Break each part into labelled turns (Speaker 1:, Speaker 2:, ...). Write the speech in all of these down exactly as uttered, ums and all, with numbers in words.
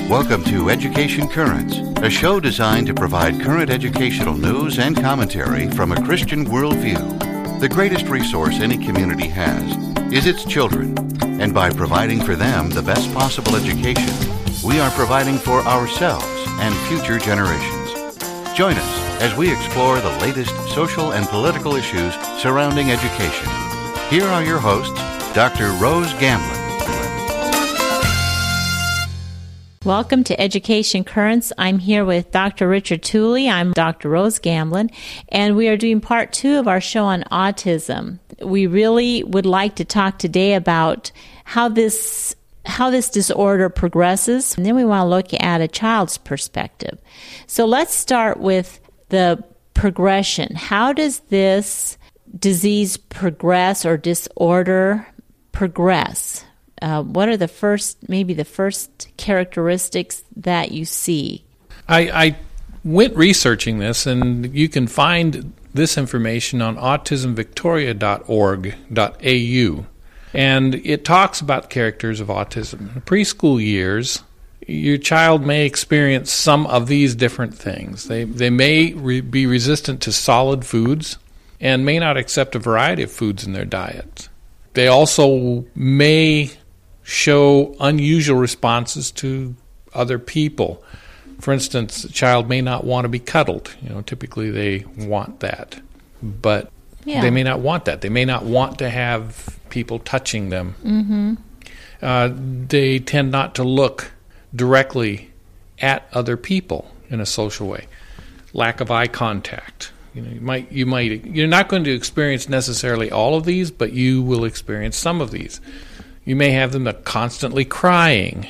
Speaker 1: Welcome to Education Currents, a show designed to provide current educational news and commentary from a Christian worldview. The greatest resource any community has is its children, and by providing for them the best possible education, we are providing for ourselves and future generations. Join us as we explore the latest social and political issues surrounding education. Here are your hosts, Doctor Rose Gamblin.
Speaker 2: Welcome to Education Currents. I'm here with Doctor Richard Tooley. I'm Doctor Rose Gamblin, and we are doing part two of our show on autism. We really would like to talk today about how this how this disorder progresses, and then we want to look at a child's perspective. So let's start with the progression. How does this disease progress or disorder progress? Uh, what are the first, maybe the first characteristics that you see?
Speaker 3: I, I went researching this, and you can find this information on autism victoria dot org dot a u. And it talks about characters of autism. In preschool years, your child may experience some of these different things. They, they may re- be resistant to solid foods and may not accept a variety of foods in their diet. They also may show unusual responses to other people. For instance, a child may not want to be cuddled. You know, typically they want that, but yeah. they may not want that. They may not want to have people touching them.
Speaker 2: Mm-hmm.
Speaker 3: Uh, they tend not to look directly at other people in a social way. Lack of eye contact. You know, you might, you might, you're not going to experience necessarily all of these, but you will experience some of these. You may have them constantly crying.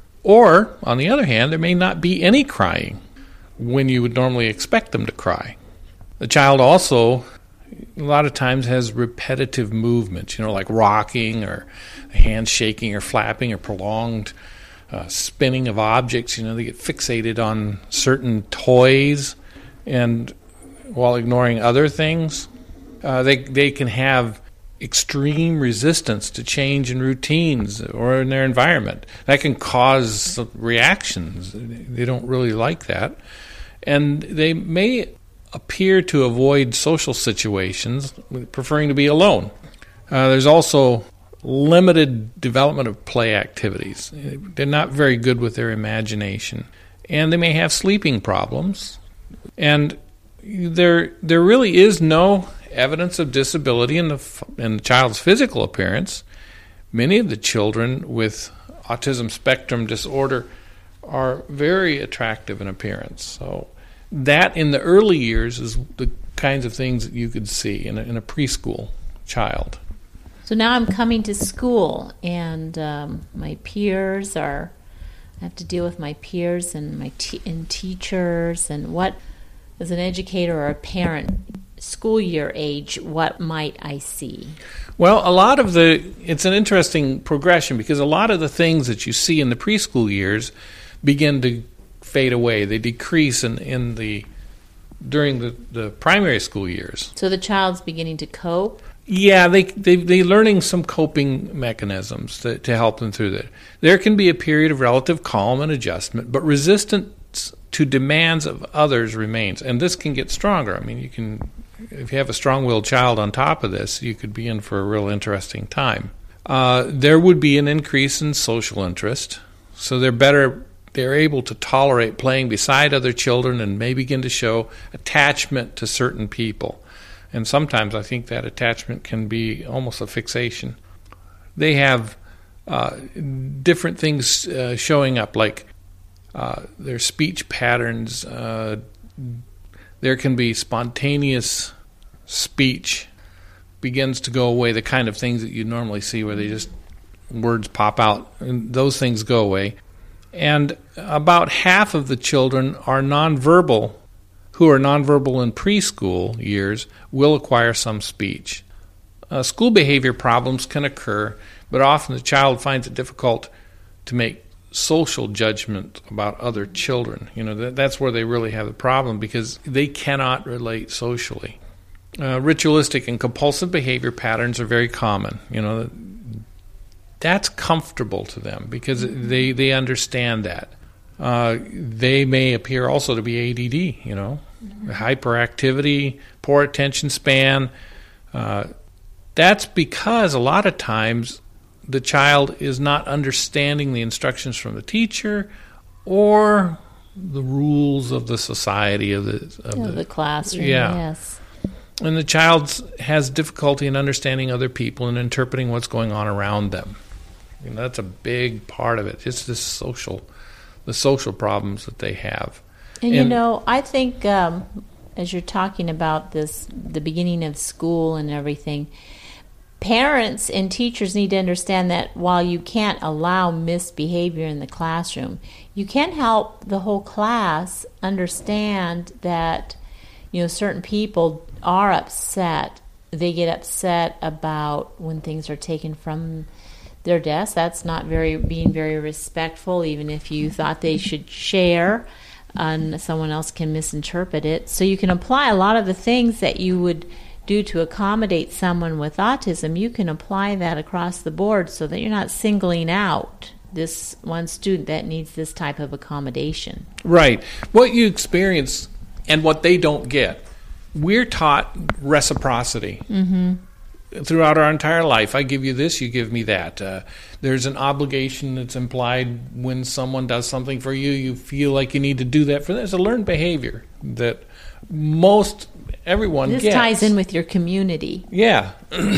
Speaker 3: Or, on the other hand, there may not be any crying when you would normally expect them to cry. The child also, a lot of times, has repetitive movements, you know, like rocking or hand shaking or flapping or prolonged uh, spinning of objects. You know, they get fixated on certain toys and while ignoring other things. Uh, they they can have extreme resistance to change in routines or in their environment. That can cause reactions. They don't really like that. And they may appear to avoid social situations, preferring to be alone. Uh, there's also limited development of play activities. They're not very good with their imagination. And they may have sleeping problems. And there there really is no evidence of disability in the in the child's physical appearance. Many of the children with autism spectrum disorder are very attractive in appearance. So that in the early years is the kinds of things that you could see in a, in a preschool child.
Speaker 2: So now I'm coming to school, and um, my peers are, I have to deal with my peers and my te- and teachers, and what, as an educator or a parent, school year age, what might I see?
Speaker 3: Well, a lot of the, it's an interesting progression because a lot of the things that you see in the preschool years begin to fade away. They decrease in, in the, during the, the primary school years.
Speaker 2: So the child's beginning to cope?
Speaker 3: Yeah, they, they, they're learning some coping mechanisms to, to help them through that. There can be a period of relative calm and adjustment, but resistance to demands of others remains. And this can get stronger. I mean, you can, if you have a strong-willed child on top of this, you could be in for a real interesting time. Uh, there would be an increase in social interest, so they're better, they're able to tolerate playing beside other children and may begin to show attachment to certain people. And sometimes I think that attachment can be almost a fixation. They have uh, different things uh, showing up, like uh, their speech patterns. Uh, there can be spontaneous speech begins to go away, the kind of things that you normally see where they just, words pop out, and those things go away. And about half of the children are nonverbal, who are nonverbal in preschool years, will acquire some speech. Uh, school behavior problems can occur, but often the child finds it difficult to make social judgment about other children. You know, that, that's where they really have the problem because they cannot relate socially. Uh, ritualistic and compulsive behavior patterns are very common. You know, that's comfortable to them because they, they understand that. Uh, they may appear also to be A D D, you know, mm-hmm. hyperactivity, poor attention span. Uh, that's because a lot of times the child is not understanding the instructions from the teacher or the rules of the society of the of
Speaker 2: yeah,
Speaker 3: the,
Speaker 2: the classroom.
Speaker 3: Yeah.
Speaker 2: Yes.
Speaker 3: And the child has difficulty in understanding other people and interpreting what's going on around them. You know, that's a big part of it. It's the social, the social problems that they have.
Speaker 2: And,
Speaker 3: and
Speaker 2: you know, I think um, as you're talking about this, the beginning of school and everything, parents and teachers need to understand that while you can't allow misbehavior in the classroom, you can help the whole class understand that, you know, certain people are upset. They get upset about when things are taken from their desk. That's not very being very respectful, even if you thought they should share and someone else can misinterpret it. So you can apply a lot of the things that you would do to accommodate someone with autism. You can apply that across the board so that you're not singling out this one student that needs this type of accommodation.
Speaker 3: Right. What you experience and what they don't get. We're taught reciprocity
Speaker 2: Mm-hmm.
Speaker 3: throughout our entire life. I give you this, you give me that. Uh, there's an obligation that's implied when someone does something for you. You feel like you need to do that for them. It's a learned behavior that most everyone
Speaker 2: This
Speaker 3: gets.
Speaker 2: ties in with your community.
Speaker 3: Yeah.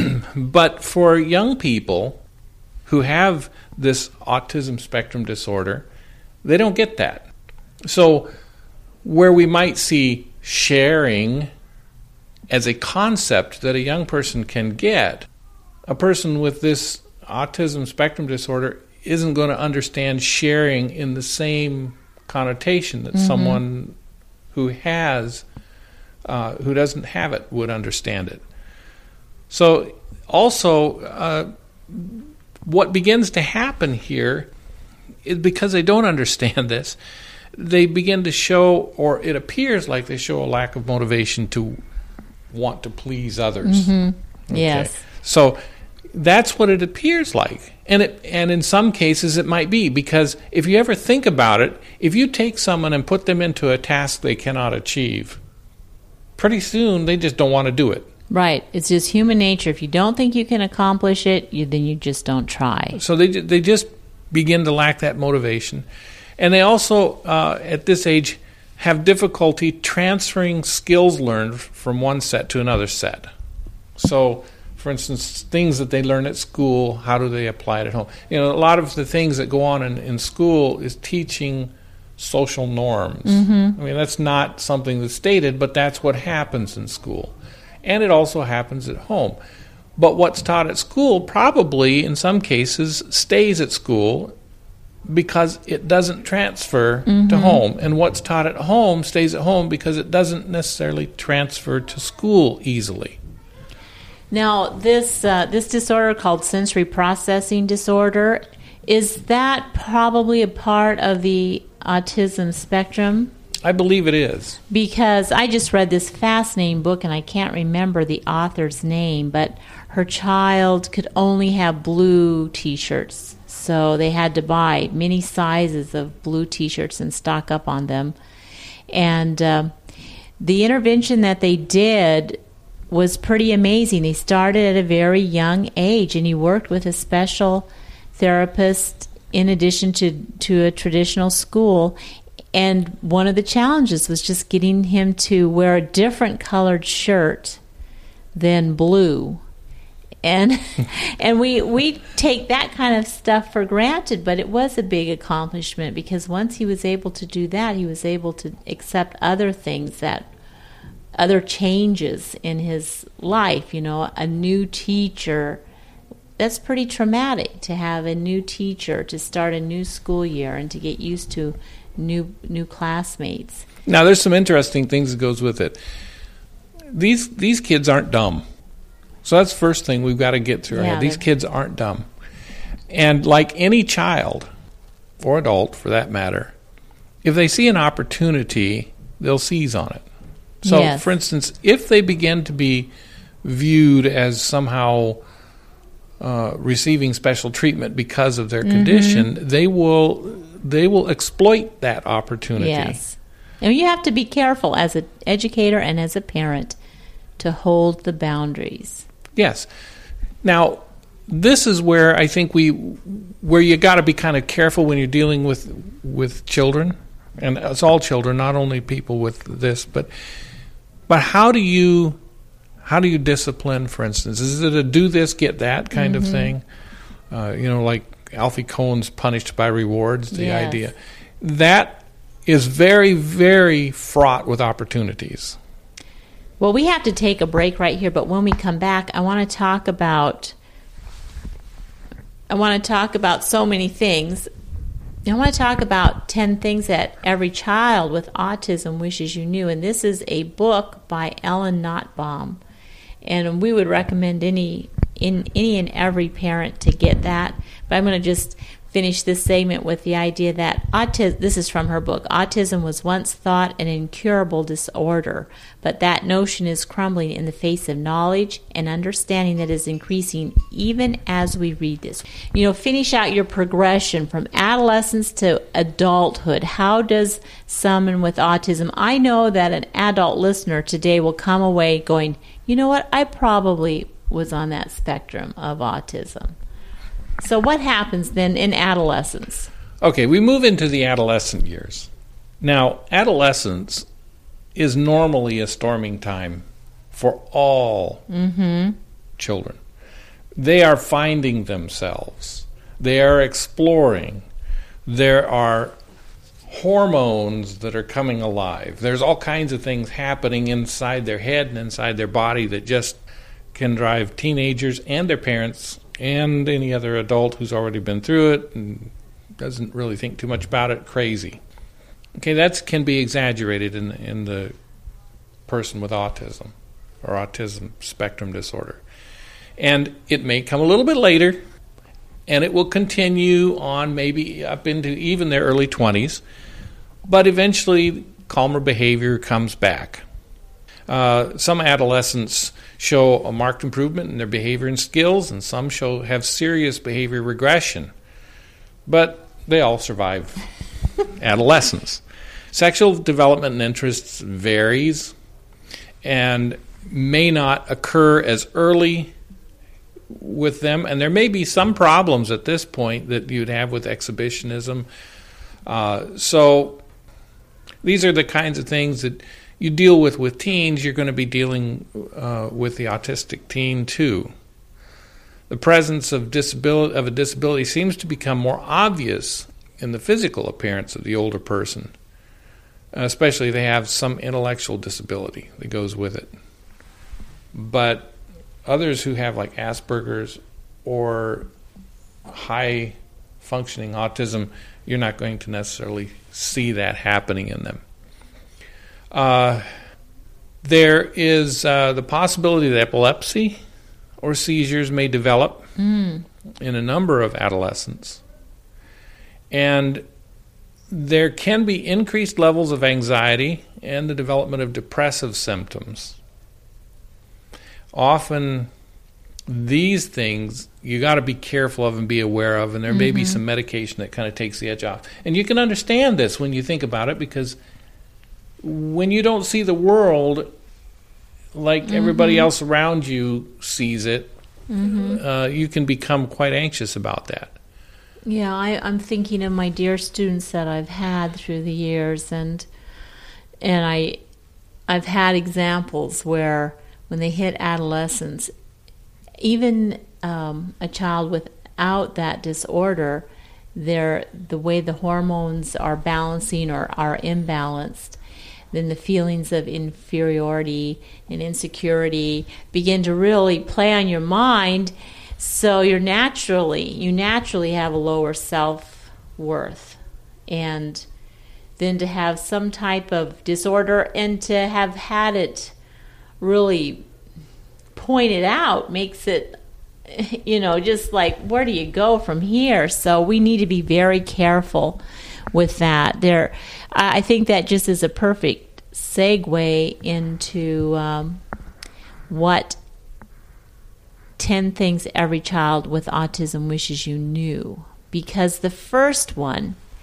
Speaker 3: But for young people who have this autism spectrum disorder, they don't get that. So where we might see sharing as a concept that a young person can get, a person with this autism spectrum disorder isn't going to understand sharing in the same connotation that mm-hmm. someone who has, uh, who doesn't have it would understand it. So also, uh, what begins to happen here is because they don't understand this, they begin to show, or it appears like they show a lack of motivation to want to please others.
Speaker 2: Mm-hmm.
Speaker 3: Okay?
Speaker 2: Yes.
Speaker 3: So that's what it appears like. And it and in some cases it might be, because if you ever think about it, if you take someone and put them into a task they cannot achieve, pretty soon they just don't want to do it.
Speaker 2: Right. It's just human nature. If you don't think you can accomplish it, you, then you just don't try.
Speaker 3: So they they just begin to lack that motivation. And they also, uh, at this age, have difficulty transferring skills learned from one set to another set. So, for instance, things that they learn at school, how do they apply it at home? You know, a lot of the things that go on in, in school is teaching social norms. Mm-hmm. I mean, that's not something that's stated, but that's what happens in school. And it also happens at home. But what's taught at school probably, in some cases, stays at school because it doesn't transfer mm-hmm. to home. And what's taught at home stays at home because it doesn't necessarily transfer to school easily.
Speaker 2: Now, this uh, this disorder called sensory processing disorder, is that probably a part of the autism spectrum?
Speaker 3: I believe it is.
Speaker 2: Because I just read this fascinating book, and I can't remember the author's name, but her child could only have blue T-shirts. So they had to buy many sizes of blue T-shirts and stock up on them. And uh, the intervention that they did was pretty amazing. They started at a very young age, and he worked with a special therapist in addition to, to a traditional school. And one of the challenges was just getting him to wear a different colored shirt than blue. And and we we take that kind of stuff for granted, but it was a big accomplishment, because once he was able to do that, he was able to accept other things, that other changes in his life, you know, a new teacher. That's pretty traumatic, to have a new teacher, to start a new school year and to get used to new new classmates.
Speaker 3: Now, there's some interesting things that goes with it. These these kids aren't dumb. So that's the first thing we've got to get through our
Speaker 2: Yeah,
Speaker 3: head. These
Speaker 2: they're-
Speaker 3: kids aren't dumb. And like any child, or adult for that matter, if they see an opportunity, they'll seize on it. So,
Speaker 2: Yes.
Speaker 3: for instance, if they begin to be viewed as somehow uh, receiving special treatment because of their condition, they will they will exploit that opportunity.
Speaker 2: Yes. And you have to be careful as an educator and as a parent to hold the boundaries.
Speaker 3: Yes. Now, this is where I think we, where you got to be kind of careful when you're dealing with with children, and it's all children, not only people with this, but but how do you how do you discipline? For instance, is it a do this, get that kind mm-hmm. of thing? Uh, you know, like Alfie Kohn's punished by rewards. The
Speaker 2: yes.
Speaker 3: idea that is very, very fraught with opportunities.
Speaker 2: Well, we have to take a break right here, but when we come back, I want to talk about I want to talk about so many things. I want to talk about ten things that every child with autism wishes you knew, and this is a book by Ellen Nottbaum, and we would recommend any in any and every parent to get that. But I'm going to just finish this segment with the idea that autism, this is from her book, autism was once thought an incurable disorder, but that notion is crumbling in the face of knowledge and understanding that is increasing even as we read this. You know, finish out your progression from adolescence to adulthood. How does someone with autism, I know that an adult listener today will come away going, you know what, I probably was on that spectrum of autism. So what happens then in adolescence?
Speaker 3: Okay, we move into the adolescent years. Now, adolescence is normally a storming time for all mm-hmm. children. They are finding themselves. They are exploring. There are hormones that are coming alive. There's all kinds of things happening inside their head and inside their body that just can drive teenagers and their parents and any other adult who's already been through it and doesn't really think too much about it, crazy. Okay, that can be exaggerated in, in the person with autism or autism spectrum disorder. And it may come a little bit later, and it will continue on maybe up into even their early twenties, but eventually calmer behavior comes back. Uh, some adolescents show a marked improvement in their behavior and skills, and some show have serious behavior regression. But they all survive adolescence. Sexual development and interests varies and may not occur as early with them, and there may be some problems at this point that you'd have with exhibitionism. Uh, so these are the kinds of things that you deal with with teens. You're going to be dealing uh, with the autistic teen too. The presence of disability of a disability seems to become more obvious in the physical appearance of the older person, especially if they have some intellectual disability that goes with it. But others who have like Asperger's or high functioning autism, you're not going to necessarily see that happening in them. Uh, there is uh, the possibility that epilepsy or seizures may develop mm. in a number of adolescents. And there can be increased levels of anxiety and the development of depressive symptoms. Often these things you got to be careful of and be aware of, and there mm-hmm. may be some medication that kind of takes the edge off. And you can understand this when you think about it, because when you don't see the world like mm-hmm. everybody else around you sees it, mm-hmm. uh, you can become quite anxious about that.
Speaker 2: Yeah, I, I'm thinking of my dear students that I've had through the years, and and I, I've had examples where when they hit adolescence, even um, a child without that disorder, they're, the way the hormones are balancing or are imbalanced, then the feelings of inferiority and insecurity begin to really play on your mind. So you're naturally, you naturally have a lower self-worth. And then to have some type of disorder and to have had it really pointed out makes it, you know, just like, where do you go from here? So we need to be very careful with that. There, I think that just is a perfect segue into um, what ten things every child with autism wishes you knew. Because the first one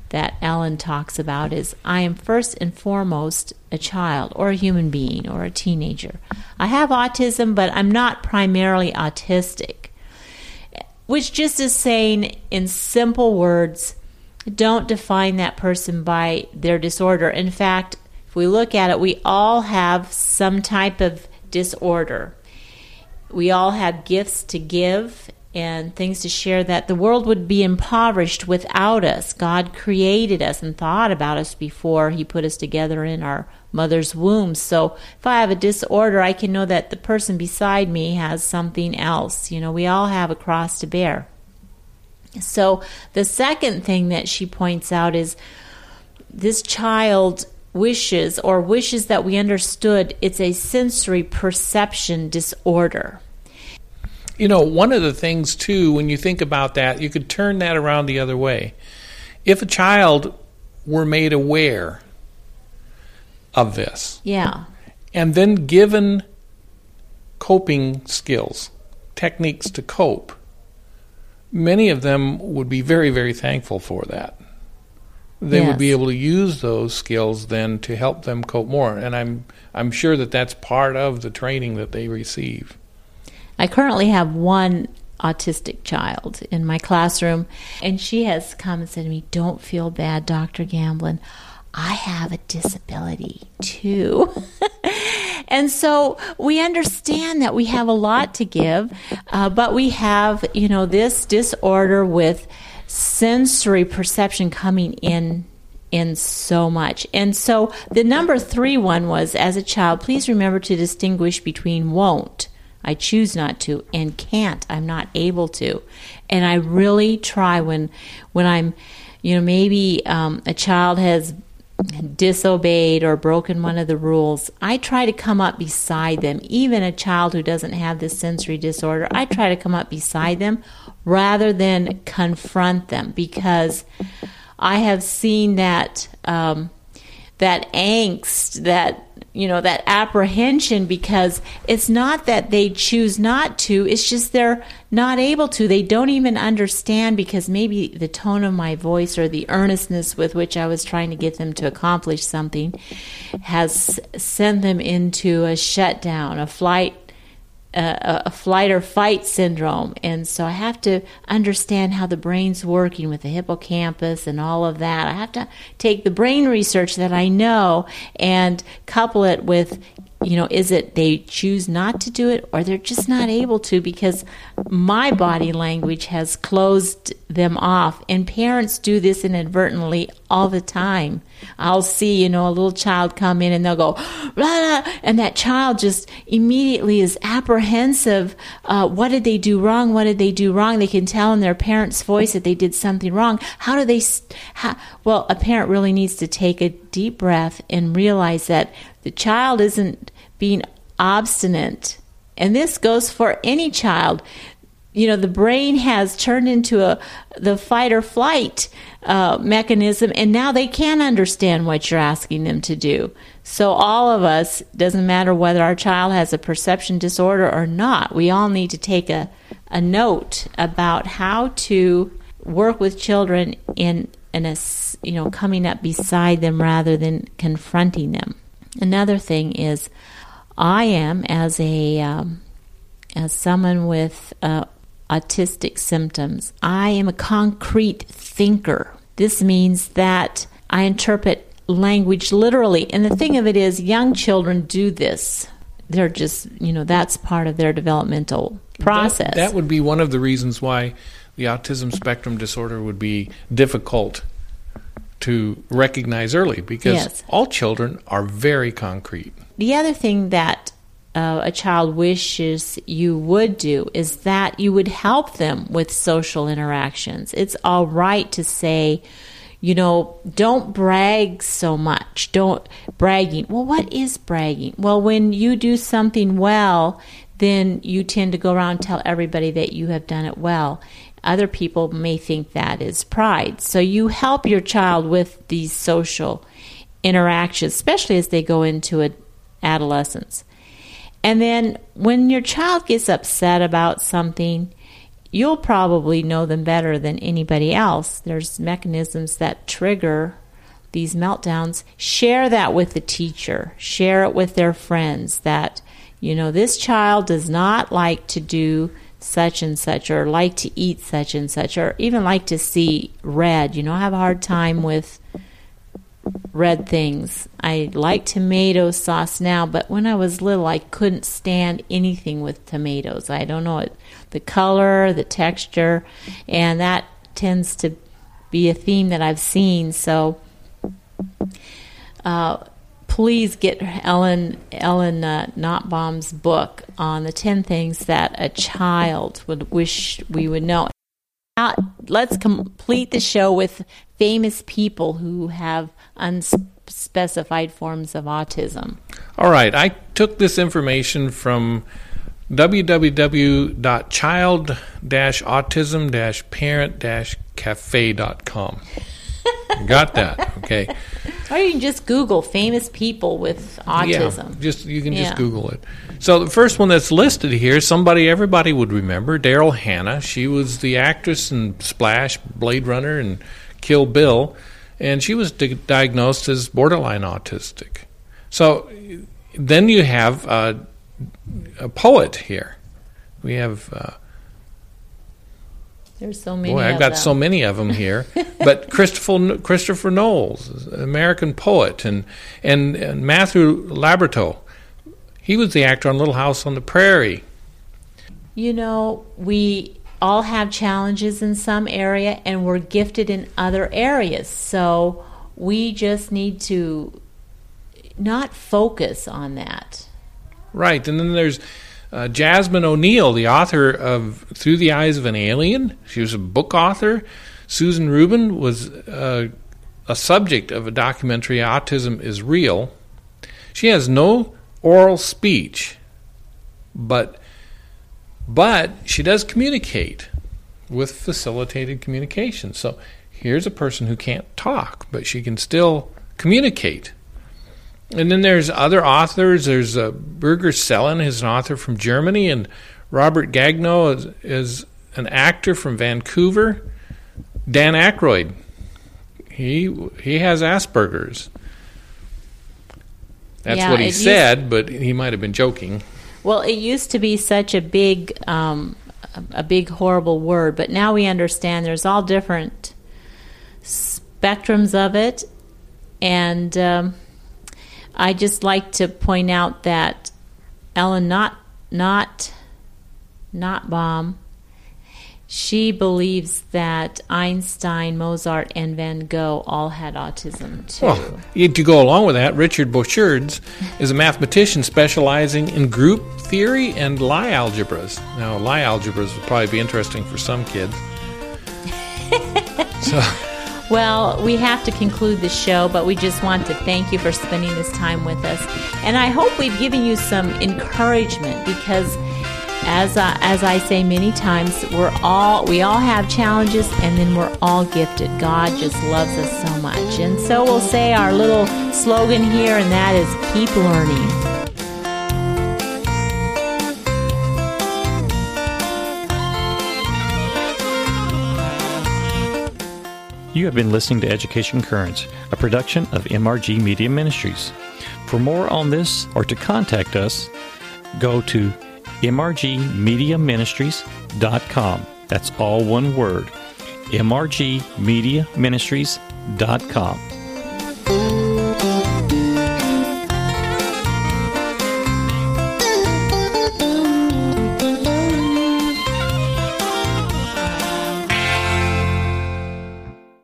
Speaker 2: that Ellen talks about is, I am first and foremost a child or a human being or a teenager. I have autism, but I'm not primarily autistic, which just is saying in simple words, don't define that person by their disorder. In fact, if we look at it, we all have some type of disorder. We all have gifts to give and things to share that the world would be impoverished without us. God created us and thought about us before he put us together in our mother's womb. So if I have a disorder, I can know that the person beside me has something else. You know, we all have a cross to bear. So the second thing that she points out is this child wishes or wishes that we understood it's a sensory perception disorder.
Speaker 3: You know, one of the things, too, when you think about that, you could turn that around the other way. If a child were made aware of this,
Speaker 2: yeah,
Speaker 3: and then given coping skills, techniques to cope, many of them would be very, very thankful for that. They
Speaker 2: yes.
Speaker 3: would be able to use those skills then to help them cope more. And I'm I'm sure that that's part of the training that they receive.
Speaker 2: I currently have one autistic child in my classroom, and she has come and said to me, don't feel bad, Doctor Gamblin. I have a disability too. And so we understand that we have a lot to give, uh, but we have, you know, this disorder with sensory perception coming in in so much. And so the number three one was, as a child, please remember to distinguish between won't, I choose not to, and can't, I'm not able to. And I really try when when I'm, you know, maybe um, a child has disobeyed or broken one of the rules, I try to come up beside them. Even a child who doesn't have this sensory disorder, I try to come up beside them rather than confront them, because I have seen that um, that angst, that you know, that apprehension, because it's not that they choose not to, it's just they're not able to. They don't even understand, because maybe the tone of my voice or the earnestness with which I was trying to get them to accomplish something has sent them into a shutdown, a flight A, a flight or fight syndrome. And so I have to understand how the brain's working with the hippocampus and all of that. I have to take the brain research that I know and couple it with, you know, is it they choose not to do it or they're just not able to because my body language has closed them off. And parents do this inadvertently all the time. I'll see, you know, a little child come in and they'll go, blah, blah, and that child just immediately is apprehensive. Uh, what did they do wrong? What did they do wrong? They can tell in their parent's voice that they did something wrong. How do they, how, well, a parent really needs to take a deep breath and realize that the child isn't being obstinate. And this goes for any child. You know, the brain has turned into a the fight or flight uh, mechanism, and now they can't understand what you're asking them to do. So all of us, doesn't matter whether our child has a perception disorder or not, we all need to take a, a note about how to work with children in, in a, you know, coming up beside them rather than confronting them. Another thing is, I am, as a um, as someone with uh, autistic symptoms, I am a concrete thinker. This means that I interpret language literally. And the thing of it is, young children do this. They're just, you know, that's part of their developmental process.
Speaker 3: That, that would be one of the reasons why the autism spectrum disorder would be difficult to recognize early, because yes. all children are very concrete.
Speaker 2: The other thing that uh, a child wishes you would do is that you would help them with social interactions. It's all right to say, you know, don't brag so much. Don't bragging. Well, what is bragging? Well, when you do something well, then you tend to go around and tell everybody that you have done it well. Other people may think that is pride. So you help your child with these social interactions, especially as they go into a adolescence. And then when your child gets upset about something, you'll probably know them better than anybody else. There's mechanisms that trigger these meltdowns. Share that with the teacher. Share it with their friends that, you know, this child does not like to do such and such, or like to eat such and such, or even like to see red. You know, I have a hard time with red things. I like tomato sauce now, but when I was little, I couldn't stand anything with tomatoes. I don't know, it, the color, the texture, and that tends to be a theme that I've seen. So uh, please get Ellen Ellen uh, Nottbaum's book on the ten things that a child would wish we would know. Now, let's complete the show with famous people who have unspecified forms of autism.
Speaker 3: All right. I took this information from w w w dot child dash autism dash parent dash cafe dot com. Got that? Okay.
Speaker 2: Or you can just Google famous people with autism.
Speaker 3: Yeah, just you can just
Speaker 2: Yeah.
Speaker 3: Google it. So the first one that's listed here, somebody everybody would remember, Daryl Hannah. She was the actress in Splash, Blade Runner, and Kill Bill, and she was di- diagnosed as borderline autistic. So then you have uh, a poet here. We have... Uh,
Speaker 2: There's so many
Speaker 3: Boy,
Speaker 2: of
Speaker 3: I've got
Speaker 2: them.
Speaker 3: so many of them here. But Christopher Christopher Knowles, an American poet, and, and and Matthew Laborto, he was the actor on Little House on the Prairie.
Speaker 2: You know, we all have challenges in some area, and we're gifted in other areas. So we just need to not focus on that.
Speaker 3: Right, and then there's uh, Jasmine O'Neill, the author of Through the Eyes of an Alien. She was a book author. Susan Rubin was uh, a subject of a documentary, Autism is Real. She has no oral speech, but but she does communicate with facilitated communication. So here's a person who can't talk, but she can still communicate. And then there's other authors. There's uh, Birger Sellen, who's an author from Germany, and Robert Gagno is, is an actor from Vancouver. Dan Aykroyd, he he has Asperger's. That's
Speaker 2: Yeah,
Speaker 3: what he
Speaker 2: it used-
Speaker 3: said, but he might have been joking.
Speaker 2: Well, it used to be such a big, um, a big horrible word, but now we understand there's all different spectrums of it, and um, I just like to point out that Ellen Not Not Nottbaum, she believes that Einstein, Mozart, and Van Gogh all had autism too.
Speaker 3: Well, to go along with that, Richard Bouchard is a mathematician specializing in group theory and Lie algebras. Now, Lie algebras would probably be interesting for some kids. so,
Speaker 2: Well, we have to conclude the show, but we just want to thank you for spending this time with us. And I hope we've given you some encouragement, because as I, as I say many times, we're all we all have challenges, and then we're all gifted. God just loves us so much. And so we'll say our little slogan here, and that is keep learning.
Speaker 4: You have been listening to Education Currents, a production of M R G Media Ministries. For more on this or to contact us, go to m r g media ministries dot com. That's all one word, m r g media ministries dot com.